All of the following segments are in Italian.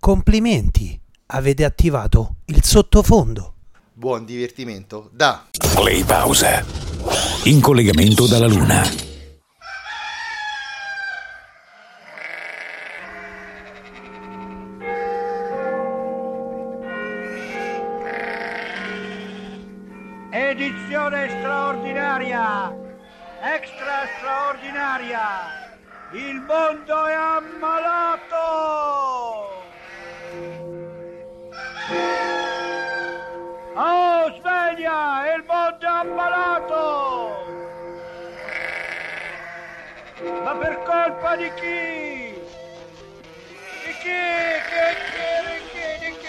Complimenti, avete attivato il sottofondo. Buon divertimento da Play Pausa. In collegamento dalla Luna. Edizione straordinaria, extra straordinaria. Il mondo è ammalato! Oh, sveglia! Il mondo è ammalato! Ma per colpa di chi? Di chi? Di chi?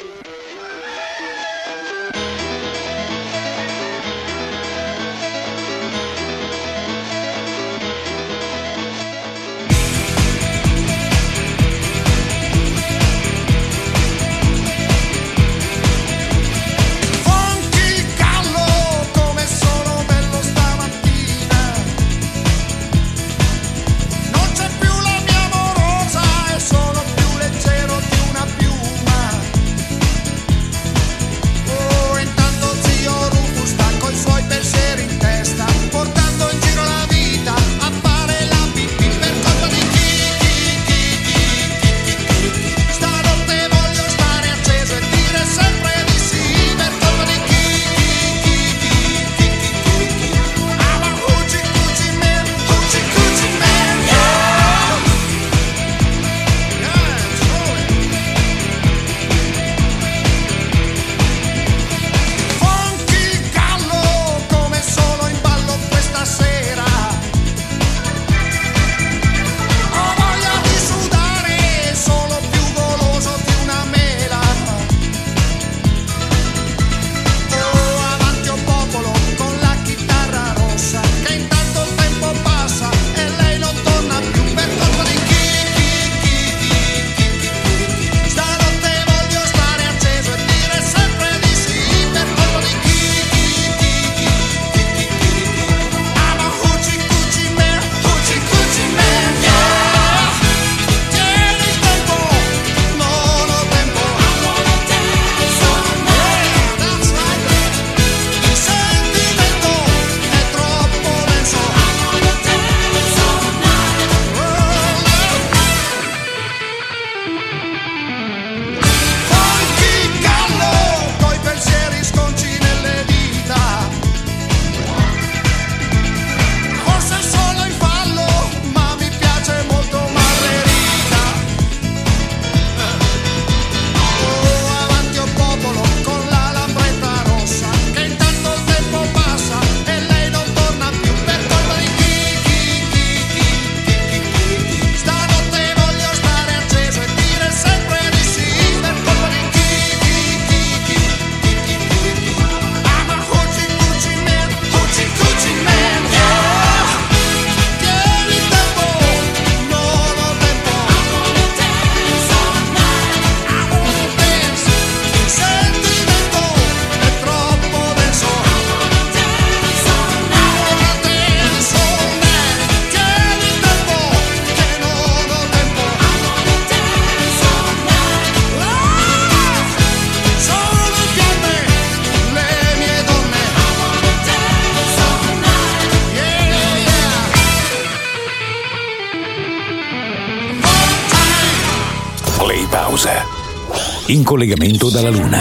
In collegamento dalla Luna.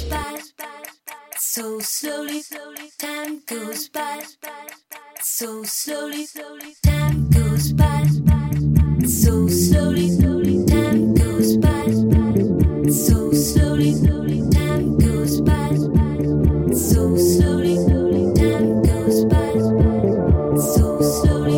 So slowly, time goes by. So slowly, time goes by. So slowly, time goes by. So slowly, time goes by. So slowly, time goes by. So slowly.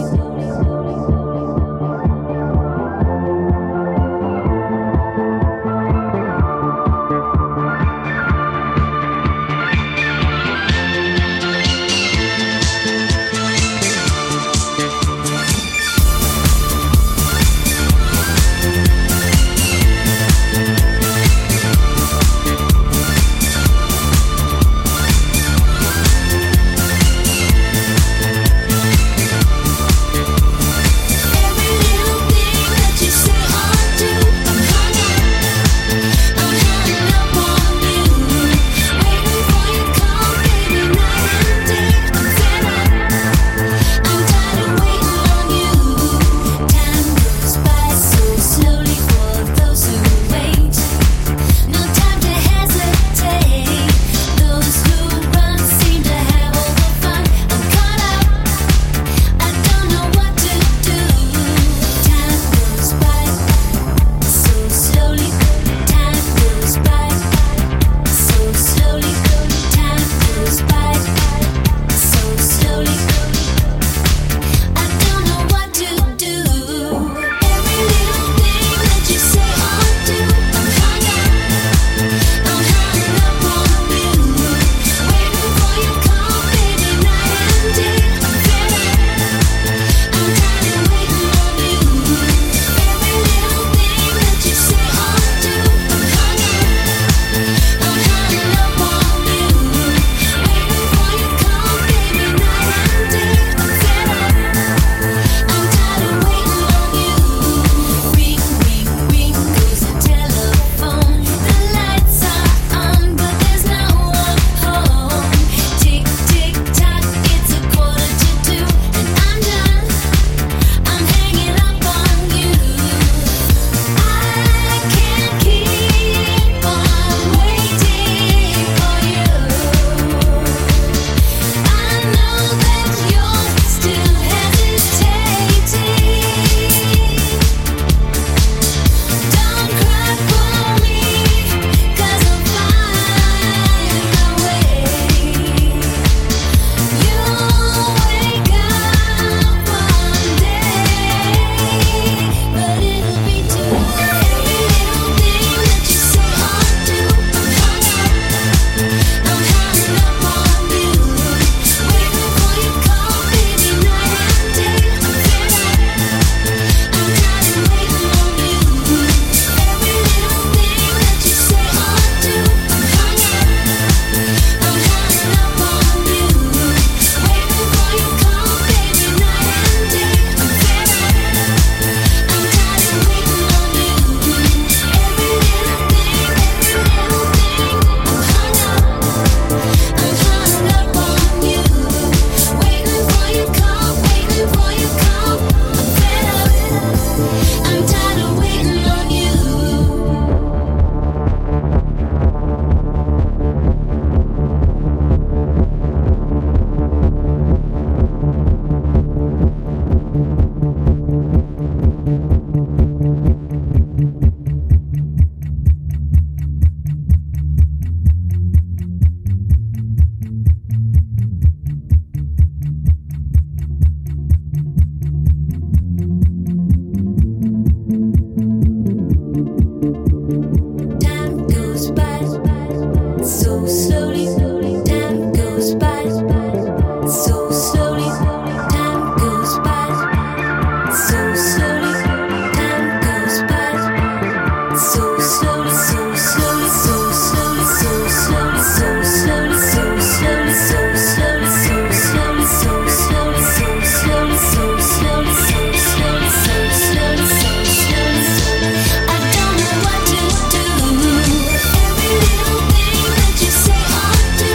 So slowly, so slowly, so slowly, so slowly, so slowly, so slowly, so slowly, so slowly, so slowly, so slowly, so slowly, so slowly, so slowly, so slowly. I don't know what to do. Every little thing that you say or do,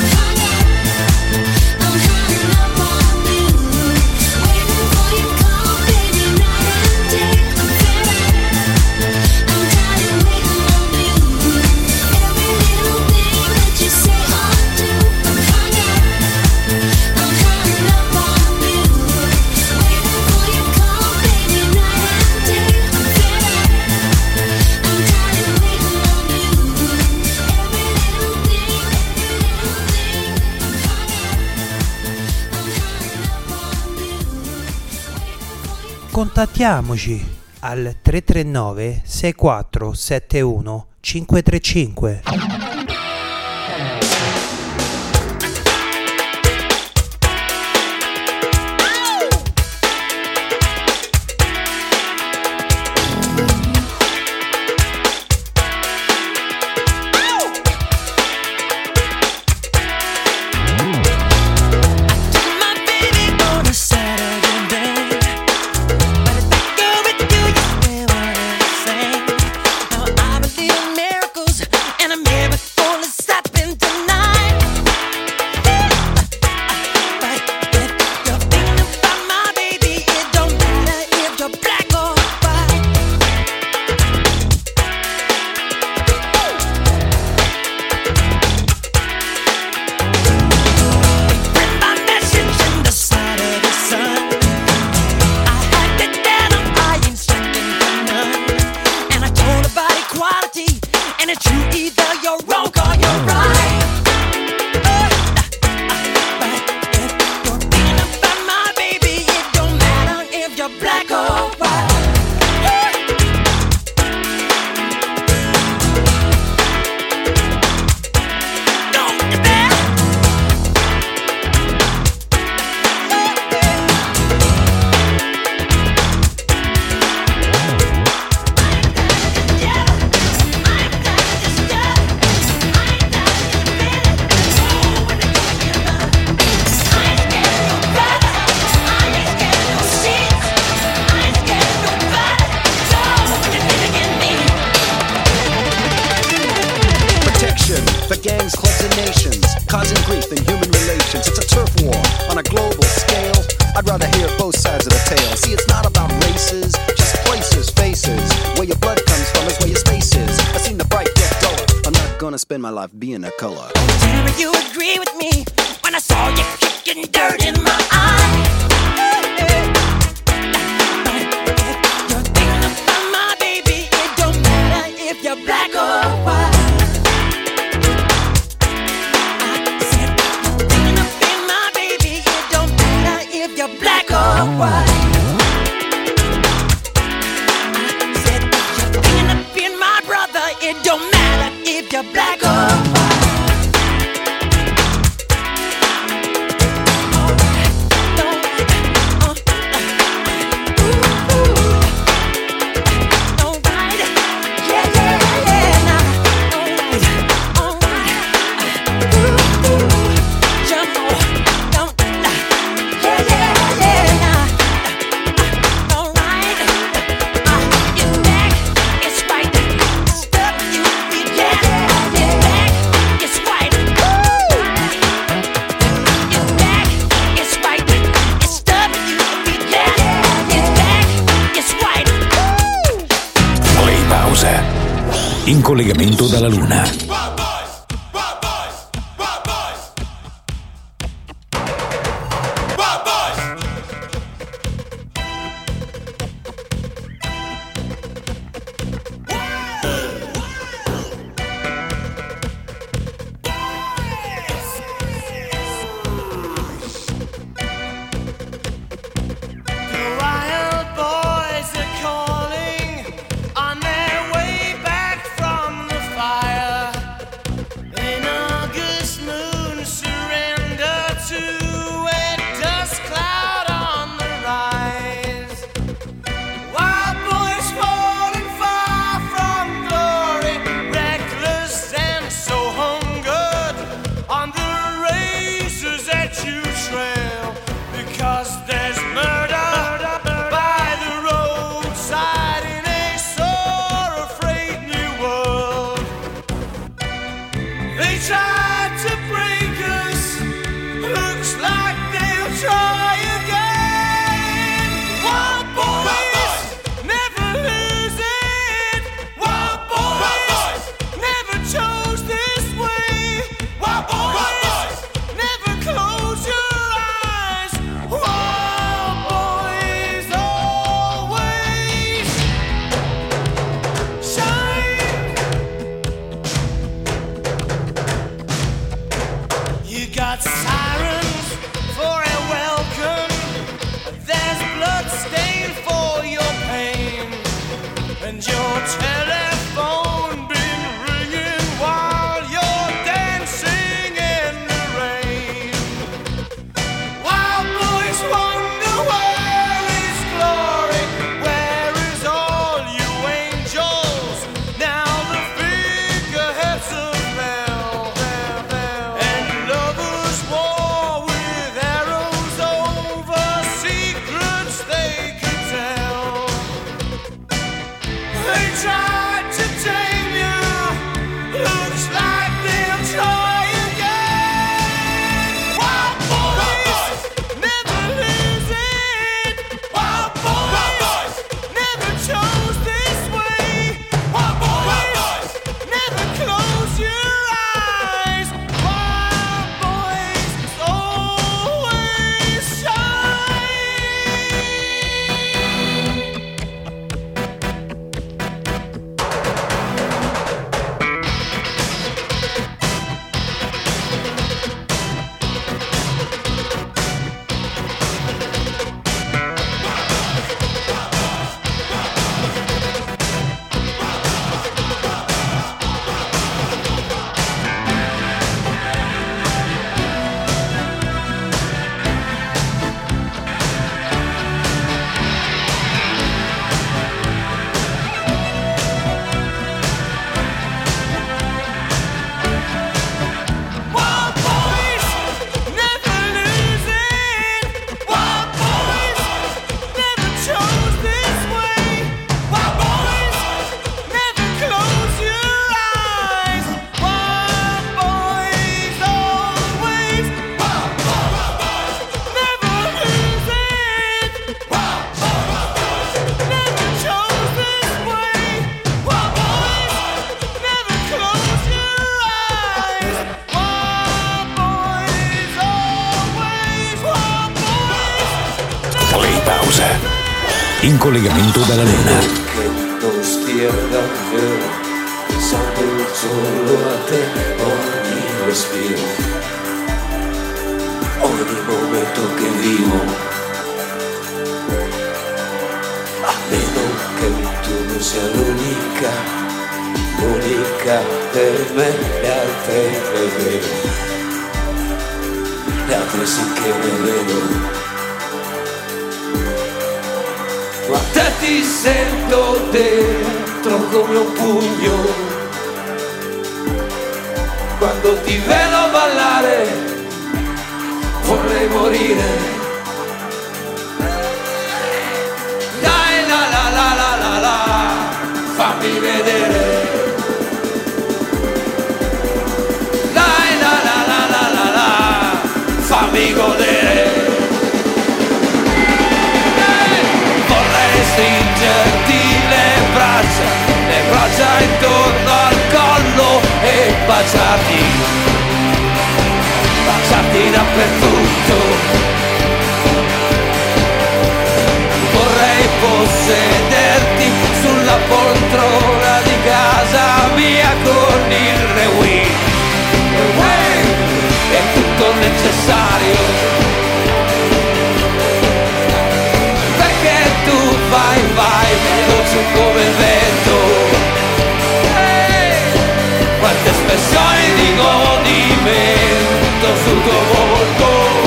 I'm hung up on you, waiting for your call, baby, night and day. I'm fed up. I'm tired of waiting on you. Every little thing that you say or do, I'm hung up on you, waiting for your call, baby, night and day. I'm fed up. I'm tired of waiting on you. Every little thing, I'm hung up on you. Contattiamoci al 339 6471 535. My baby on a Saturday, but if I go with you, you swear what I'm saying. Now I believe in miracles, and a miracle is happening tonight. But if you're thinking about my baby, it don't matter if you're black or white. Read my message in the side of the sun. I had it down, I ain't second to none. And I told about equality, and it's true, either you're wrong or you're right. But if you're thinking about my baby, it don't matter if you're black or white. Don't you dare. Protection for gangs, clubs, and nations, causing grief in human relations. It's a turf war on a global scale. I'd rather hear both sides of the tale. See, it's not about races, just places, faces. Where your blood comes from is where your space is. I've seen the bright get duller. I'm not gonna spend my life being a color. Tell me you agree with me when I saw you kicking dirt in my eye. But if you're thinking about my baby, it don't matter if you're black or white. I said you're thinking about my baby, it don't matter if you're black or white. I said you're thinking of being my brother, it don't matter if you're black or white. In collegamento dalla Luna. Wild boys are calling on their way back from the fire. tried to break us. Looks like they'll try again. Wild boys never lose it. Wild boys never chose this way. Wild boys never close your eyes. Wild boys always shine. You got sirens for a welcome. There's blood stain for your pain, and your telephone been ringing while you're dancing in the rain. Wild boys wonder where is glory, where is all you angels? Now the figureheads have fell, and lovers war with arrows over secrets they could tell. They tried to tame you. Looks like they'll try again. Wild boys never lose it. Wild boys never chose this way. Wild boys never close your eyes. Wild boys always shine. Wild boys never lose it. Wild boys never chose this way. Wild boys never close your eyes. Wild boys always. Wild boys never lose it. Wild boys never chose this way. Wild boys never close your eyes. Wild boys always. Wild boys. Play pausa. In collegamento dalla Luna. Che non stia davvero pensando solo a te, ogni respiro, ogni momento che vivo. A meno che tu non sia l'unica per me, le altre le vedo, le altre sì che le vedo. Ma te ti sento dentro come un pugno. Quando ti vedo ballare vorrei morire. Dai la la la la la la, fammi vedere. Dai la la la la la la, fammi godere. Stringerti le braccia intorno al collo e baciarti dappertutto. Vorrei possederti sulla poltrona di casa mia con il rewind. È tutto necessario. Vai, veloce come il vento. Quante espressioni di godimento sul tuo volto.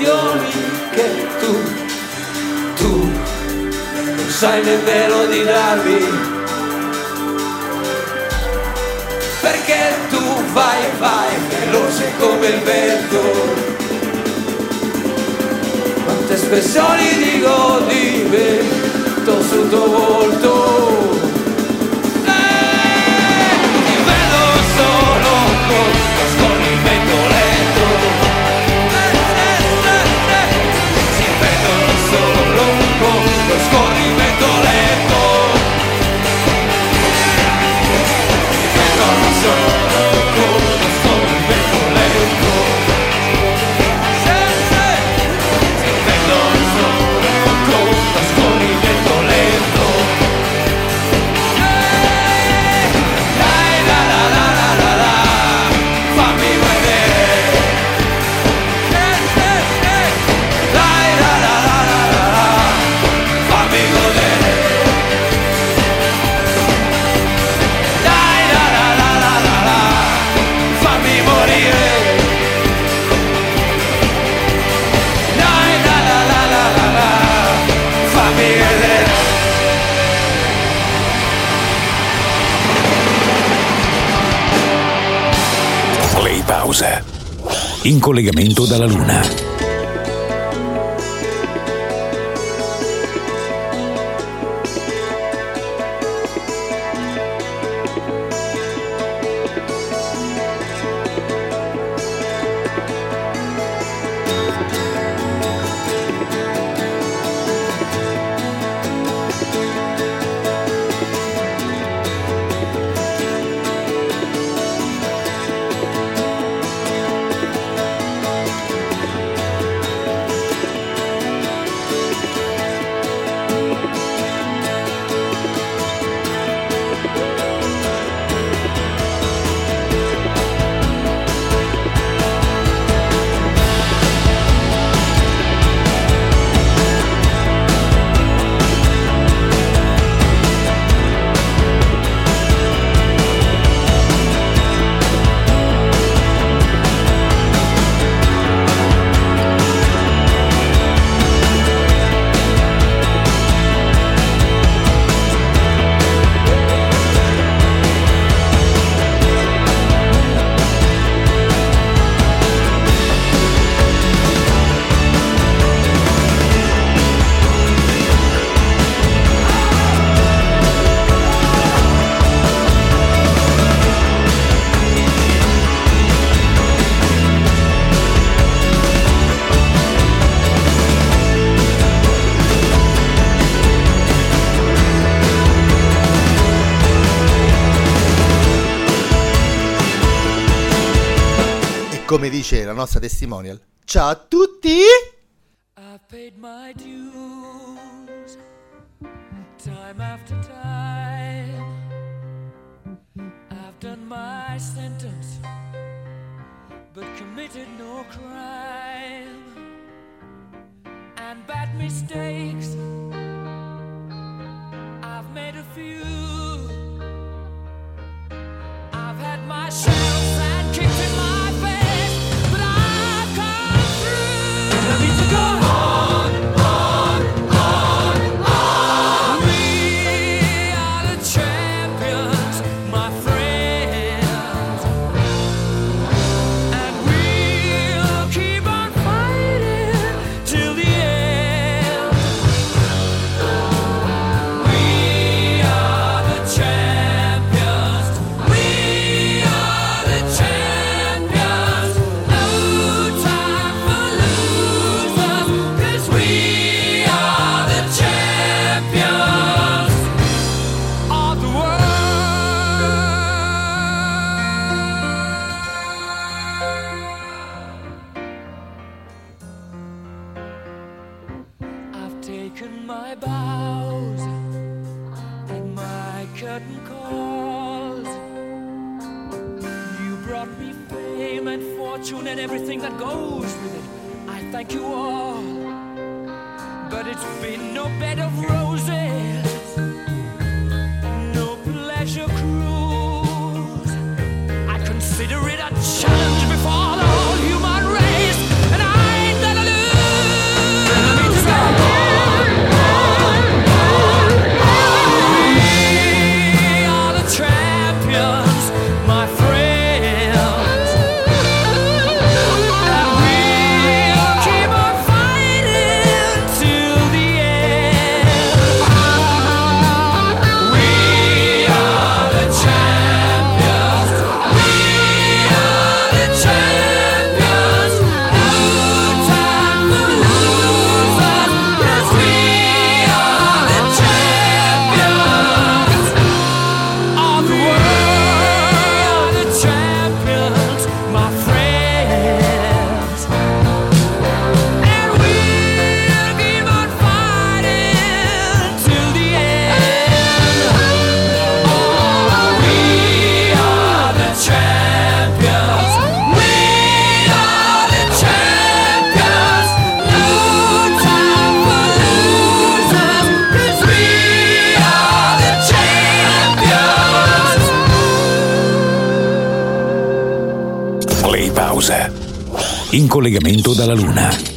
emozioni che tu non sai nemmeno di darmi, perché tu vai veloce come il vento. Quante espressioni di godimento sul tuo volto, ti vedo solo con lo scorrimento lento, ti vedo solo con lo scorrimento lento, ti vedo solo con lo scorrimento lento. Play Pause. In collegamento dalla Luna. Come dice la nostra testimonial, ciao a tutti! I paid my dues time after time. I've done my sentence but committed no crime. And bad mistakes I've made a few. I've had my shells and kicked in my face. Go on, on, on, on. We are the champions, my friends, and we'll keep on fighting till the end. We are the champions. We are the champions. No time for losers, 'cause we are the champions of the world. I've taken my bows and my curtain calls. You brought me fame and fortune and everything that goes with it. I thank you all, but it's been no bed of roses, no pleasure cruise. I consider it a challenge before the whole human race, and I ain't gonna lose. Play Pause. In collegamento dalla Luna.